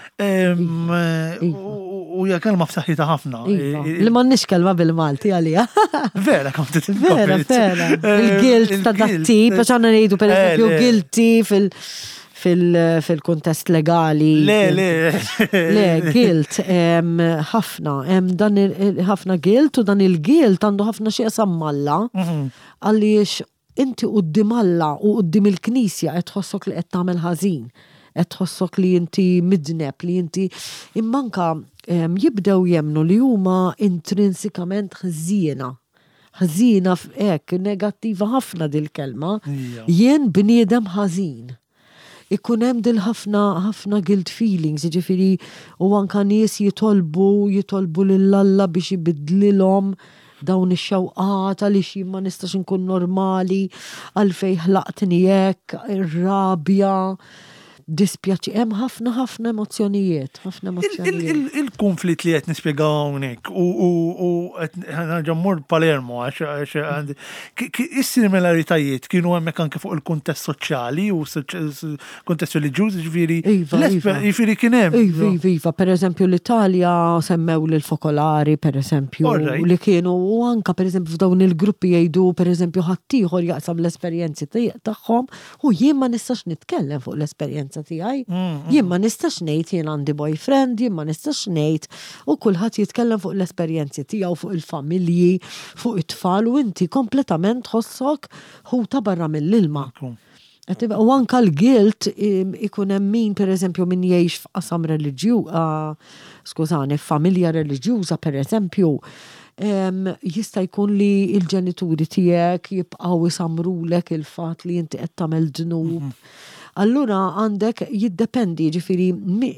U hija kelma f'saħħitha ħafna. Li m'għandniex kelma bil-Malti għalija. Vera kont Vera, vera. Il-guilt ta' dat-tip, għax għandna ngħidu pereżempju guilty fil- fil-kontest legali. Le, le. Le, guilt, ħafna, dan ħafna guilt u dan il-guilt għandu ħafna xie sammalla, għaliex inti qudiem Alla u qudiem il-Knisja qed tħossok li qed tagħmel ħażin, qed tħossok li inti midneb, li inti immanka jibdew jemnu li huma intrinsikament ħżiena. Ħżiena f'hekk, negattiva ħafna dil-kelma, jien bniedem ħażin. Ikun hemm dil ħafna ħafna guilt feelings, jiġifieri u anke nies jitolbu jitolbu lil Alla biex ibidlilhom dawn ix-xewqat għaliex jien ma nistax inkun normali, għalfejn ħlaqtni hekk, ir-rabja, dispjaċi, hemm ħafna ħafna emozzjonijiet, ħafna emozzjonijiet. Il-konflitt li qed nispjegaw hawnhekk u qed ġammur Palermo għax għandi is-similaritajiet kienu hemmhekk anke fuq il-kuntest soċjali u kuntest reliġjuż, ġifieri jiġifieri kien hemm. Iva, iva, pereżempju l-Italja semmew lil fokolari pereżempju li kienu u anke pereżempju f'dawn il-gruppi jgħidu pereżempju ħadd ieħor jaqsam l-esperjenzi tagħhom u jien ma nistax nitkellem fuq l-esperjenza tiegħi. Jien ma nistax ngħid jien għandi boyfriend, jien ma nistax ngħid u kulħadd jitkellem fuq l-esperjenzi tiegħu, fuq il-familji, fuq it-tfal u inti kompletament tħossok ħuta barra mill-ilma. U anke l-guilt ikun hemm min pereżempju min jgħix f'qasam reliġju, skużani, f'familja reliġjuża pereżempju, jista' jkun li l-ġenituri tiegħek jibqgħu isamrulek il-fatt li inti qed tagħmel dnub. Allura għandek jiddependi ġifieri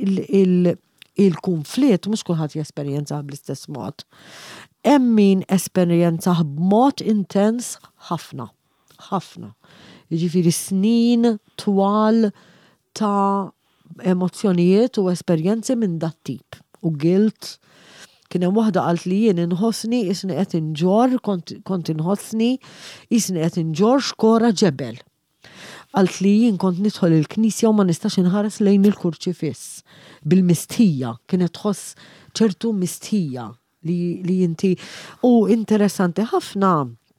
il-konflitt mhux kulħadd jesperjenza bl-istess mod. Hemm min esperjenza b'mod intens ħafna, ħafna. Jiġifieri snin twal ta' emozzjonijiet u esperjenzi minn dat tip. U guilt kien hemm waħda qalt li jien inħossni isni qed inġor, kont inħossni isni qed inġor xkora ġebel. Għalt li jien kont nidħol il-Knisja u ma nistax inħares lejn il-kurċifiss bil-mistħija, kienet tħoss ċertu mistħija li, li inti u interessanti ħafna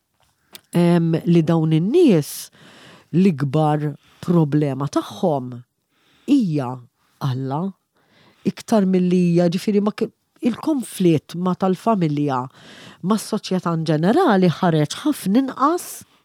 li dawn in-nies l-ikbar problema tagħhom hija Alla iktar milli hija ġifieri ma il-konflitt ma tal-familja ma s-soċjetà ġenerali ħareġ ħafna inqas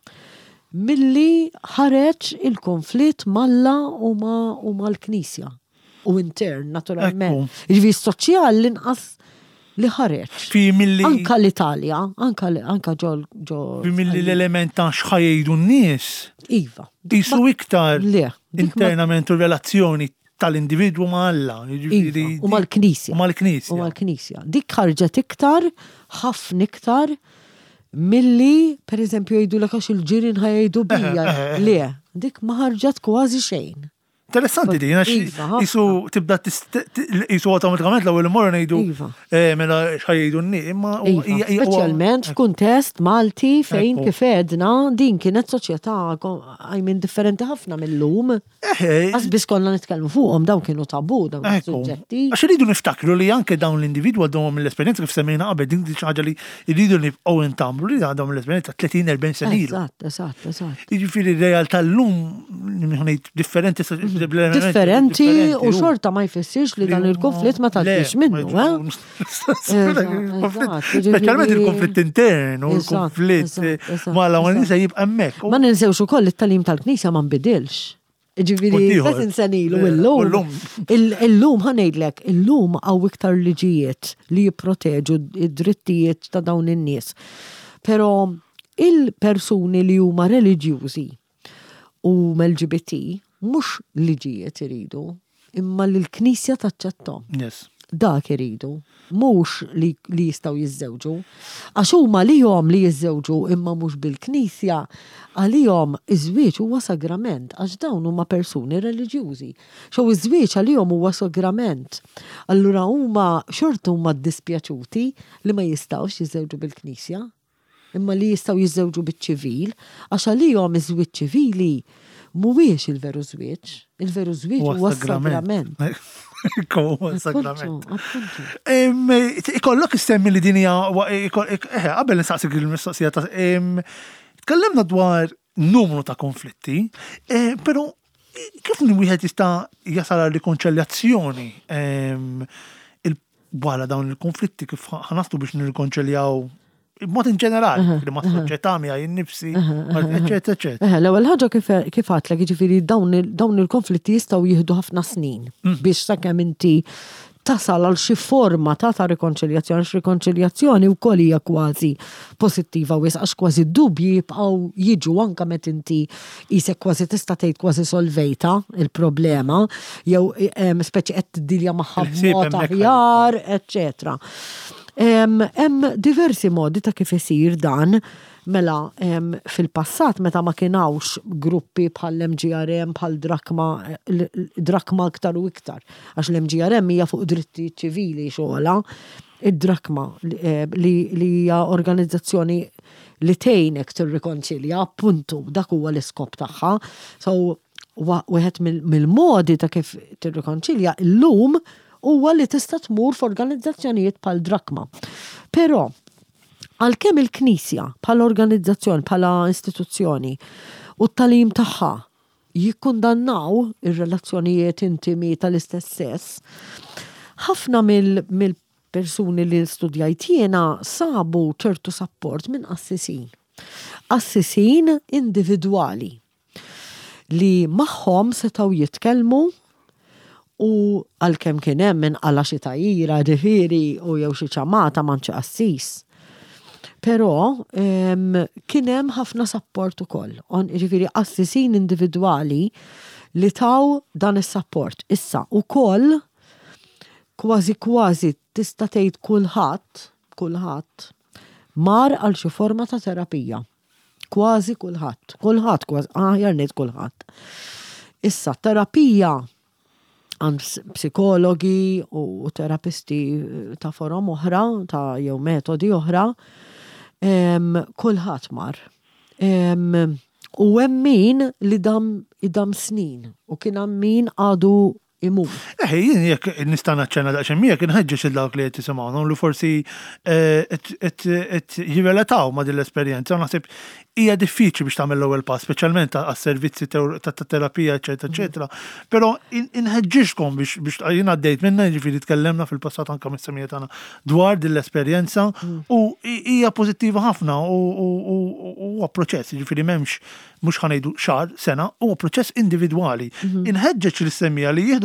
milli ħareġ il-konflitt malla u ma l-Knisja u intern naturalment. Ġifieri soċjal l-inqas li ħareġ. Fi milli. Anka l-Italja, anka anka ġo ġo. Fi milli l-element ta' xħajdu n-nies. Iva. Isu iktar Le. internament u relazzjoni tal-individwu ma' Alla. Iva. U mal-Knisja. U mal-Knisja. U mal-Knisja. Dik ħarġet iktar, ħafna iktar, milli, per eżempju, jgħidu l għax il-ġirin ħajdu bija. Le, dik ma ħarġet kważi xejn. Interessanti di, jisu tibda jisu automatikament l għu morru nejdu mela xħajdu n-ni, imma specialment f'kuntest Malti fejn kif edna din kienet soċjetà għajmin differenti ħafna mill-lum. Għazbis konna nitkellmu fuqhom dawn kienu tabu dawn suġġetti. Għax rridu niftakru li anke dawn l-individwu għadhom mill-esperjenza kif semmejna qabel din ħaġa li rridu nibqgħu intamlu li għadhom mill-esperjenza ta' tletin erbgħin sena ilu. Eżatt, eżatt, eżatt. Jiġifieri r-realtà llum differenti differenti u xorta ma jfissirx li dan il-konflitt ma tgħaddix minnu, Speċjalment il-konflitt intern u l-konflitt ma l-għanisa jibqa' hemmhekk. Ma ninsewx ukoll it-talim tal-Knisja ma nbidilx. Ġifieri qed insanilu illum. Illum ħanejdlek, illum hawn iktar liġijiet li jipproteġu id-drittijiet ta' dawn in-nies. Però il-persuni li huma reliġjużi u L G B T mux liġijiet iridu, imma li l-Knisja taċċettom. Yes. Dak iridu, mux li, li jistaw jizzewġu. Għax huma li jom li jizzewġu imma mux bil-Knisja, għalihom iż-żwieġ huwa sagrament, għax dawn huma persuni reliġjużi. Xew iż-żwieġ għalihom huwa sagrament. Allura huma xorta huma dispjaċuti li ma jistawx jizzewġu bil-Knisja, imma li jistaw jizzewġu bil-ċivil, għax għalihom iż-żwieġ ċivili mhuwiex il-veru żwieġ, il-veru żwieġ huwa sagrament. Huwa sagrament. Ikollok issemmi li din hija qabel nistaqsik il-mistoqsija ta' tkellemna dwar numru ta' konflitti, però kif wieħed jista' jasal għal rikonċiljazzjoni wara dawn il-konflitti kif ħanastu biex nirrikonċiljaw b'mod in ġenerali, li ma soċjetà miegħi innifsi, eċetera, eċetera. L-ewwel ħaġa kif għadlek jiġifieri dawn il-konflitti jistgħu jieħdu ħafna snin biex sakemm inti tasal għal xi forma ta' ta' rikonċiljazzjoni, għax rikonċiljazzjoni wkoll hija kważi pożittiva wis għax kważi dubji jibqgħu jiġu anke meta inti isek kważi tista' tgħid kważi solvejta il-problema jew speċi qed tiddilja magħha b'mod aħjar, eċetera. Hemm diversi modi ta' kif isir dan mela fil-passat meta ma kienawx gruppi bħal M G R M bħal drakma drakma iktar u iktar għax l-M G R M hija fuq dritti ċivili xogħla id-drakma li hija organizzazzjoni li tgħinek tirrikonċilja appuntu dak huwa l-iskop tagħha. So wieħed mill-modi ta' kif tirrikonċilja llum huwa li tista' tmur f'organizzazzjonijiet bħal drakma. Però għalkemm il-Knisja bħala organizzazzjoni, bħala istituzzjoni u t-talim tagħha jikkundannaw ir-relazzjonijiet intimi tal-istess sess, ħafna mill-persuni li studjajt jiena sabu ċertu support minn assisin. Assisin individwali li magħhom setgħu jitkellmu u għalkemm kien hemm minn qala xi tajjira ġifieri u jew xi ċamata ma' xi assis. Però kien hemm ħafna support ukoll, ġifieri assisin individwali li taw dan is-support. Issa ukoll kważi kważi tista' tgħid kulħadd, kulħadd mar għal xi forma ta' terapija. Kważi kulħadd, kulħadd kważi, aħjar ngħid kulħadd. Issa terapija għand psikologi u terapisti ta' forom oħra, ta' jew metodi oħra, kulħadd mar. U hemm min li dam idam snin u kien hemm min għadu imur. Eħi, jien jekk nista' naċċenna daqsxejn miegħek inħeġġeġ il dawk li qed jisimgħuna li forsi qed jiveletaw ma' din l-esperjenza. Naħseb hija diffiċli biex tagħmel l-ewwel pass, speċjalment għas-servizzi ta' terapija, eċetera, eċetera. Però inħeġġixkom biex biex jien għaddejt minnha jiġifieri tkellemna fil-passat anke mis-semmija tagħna dwar din l-esperjenza u hija pożittiva ħafna u huwa proċess, jiġifieri m'hemmx mhux ħanejdu xahar, sena, huwa proċess individwali. Inħeġġeġ l-semmija li jieħdu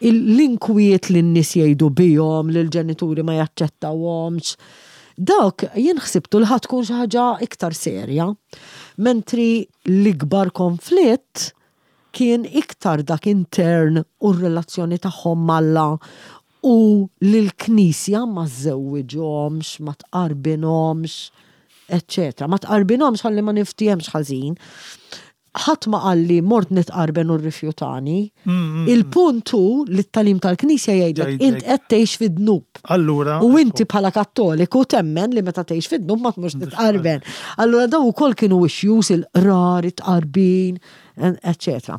l-inkwiet li n-nies jgħidu bihom, li l-ġenituri ma jaċċettawhomx. Dawk jien ħsibtu li ħadd tkun xi ħaġa iktar serja, mentri l-ikbar konflitt kien iktar dak intern u r-relazzjoni tagħhom malla u l-Knisja ma żewwiġhomx, ma tqarbinhomx, eccetera. Ma tqarbinhomx ħalli ma niftihemx ħażin. Ħadd ma qalli mort nitqarben u rrifjutani. Il-punt hu li t-talim tal-Knisja jgħidlek int qed tgħix fid-dnub. Allura. U inti bħala Kattoliku temmen li meta tgħix fid-dnub ma tmux titqarben. Allura daw ukoll kienu issues il-qrar, it-qarbin, eccetera.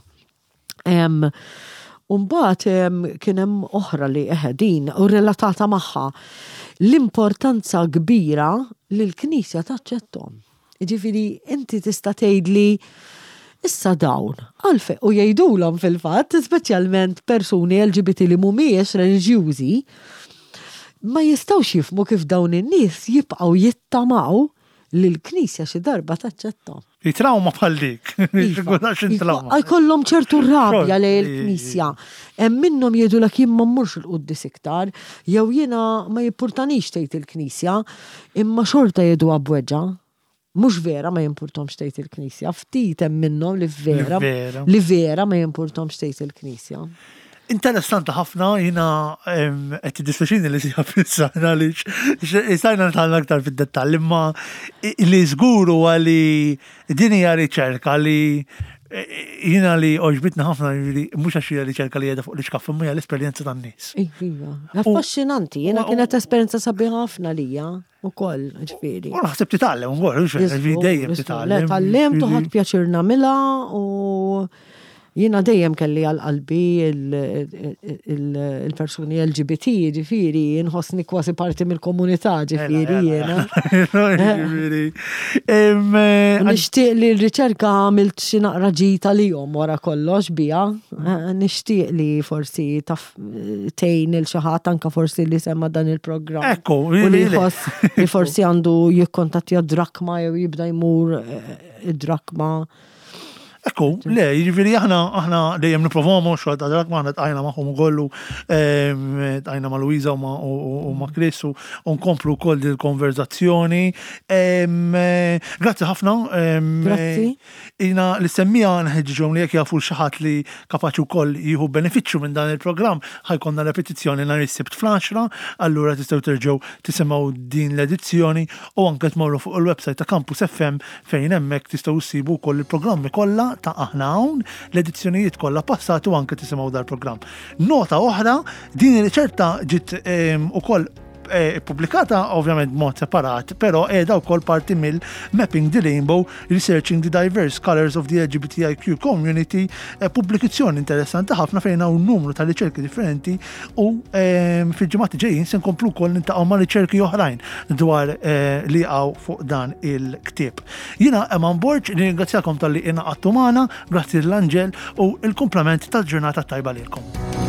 U mbagħad kien hemm oħra li eħedin u relatata magħha l-importanza kbira li l-Knisja taċċettom. Jiġifieri inti tista' tgħidli issa dawn, għalfej, u jgħidulhom fil-fatt, speċjalment persuni L G B T li mhumiex reliġjużi, ma jistgħux jifhmu kif dawn in-nies jibqgħu jittamaw li l-Knisja xi darba taċċettom. Trauma bħal dik. Jkollhom ċertu rabja lejn il-Knisja. Hemm minnhom jgħidulek jien ma mmurx il-Quddis iktar, jew jiena ma jippurtanix tgħid il-Knisja, imma xorta jgħidu bweġġa. Mhux vera ma jimpurtomx tgħid il-Knisja, ftit hemm minnhom li vera li vera ma jimpurtomx tgħid il-Knisja. Interessanti ħafna jiena qed tiddispeċini li sija fissana li sajna nitħalla aktar fid-dettall, imma li żgur huwa li din hija riċerka li jiena li oġbitna ħafna li mhux għax hija riċerka li qiegħda fuq l-iskaffa imma hija l-esperjenza tan-nies. Iva, affaxxinanti, jiena kienet esperjenza sabiħa ħafna lija ukoll, ġifieri. U naħseb titgħallem ukoll, dejjem titgħallem. Tgħallem toħod pjaċir nagħmilha u jiena dejjem kelli għal qalbi il-persuni L G B T, ġifieri, inħossni kważi parti mill-komunità, ġifieri jiena. Nixtieq li l-riċerka għamilt xi naqra ġita lihom wara kollox biha. Nixtieq li forsi tgħin il xi ħadd anke forsi li semma dan il-programm. Ekku, u li jħoss li forsi għandu jikkontattja drakma jew jibda jmur id-drakma. Ekku, le, jiġifieri aħna aħna dejjem nipprovomu xogħol ta' dak maħna tqajna magħhom ukollu tqajna ma' Luisa u ma' Chris u nkomplu wkoll il-konverzazzjoni. Grazzi ħafna. Grazzi. Jiena li semmija nħeġġhom li jekk jafu xi ħadd li kapaċi wkoll jieħu benefiċċju minn dan il-programm ħajkonna repetizzjoni nhar is-sibt fl-għaxra, allura tistgħu terġgħu tisimgħu din l-edizzjoni u anke tmorru fuq il-website ta' Campus F M fejn hemmhekk tistgħu ssibu wkoll il-programmi kollha ta' aħna hawn l-edizzjonijiet kollha passati u anke tisimgħu dal-programm. Nota oħra, din ir-riċerka ġiet ukoll pubblikata ovvjament mod separat, però qiegħda wkoll parti mill Mapping the Rainbow, Researching the Diverse Colors of the L G B T I Q Community, pubblikazzjoni interessanti ħafna fejn hawn numru ta' riċerki differenti u fil-ġimgħati ġejjin se nkomplu wkoll nintaqgħu ma' riċerki oħrajn dwar li għaw fuq dan il-ktieb. Jiena Eman Borġ nirringrazzjakom tal-li inaqgħodtu magħna, grazzi l-Anġel u l-kumplament tal-ġurnata tajba lilkom.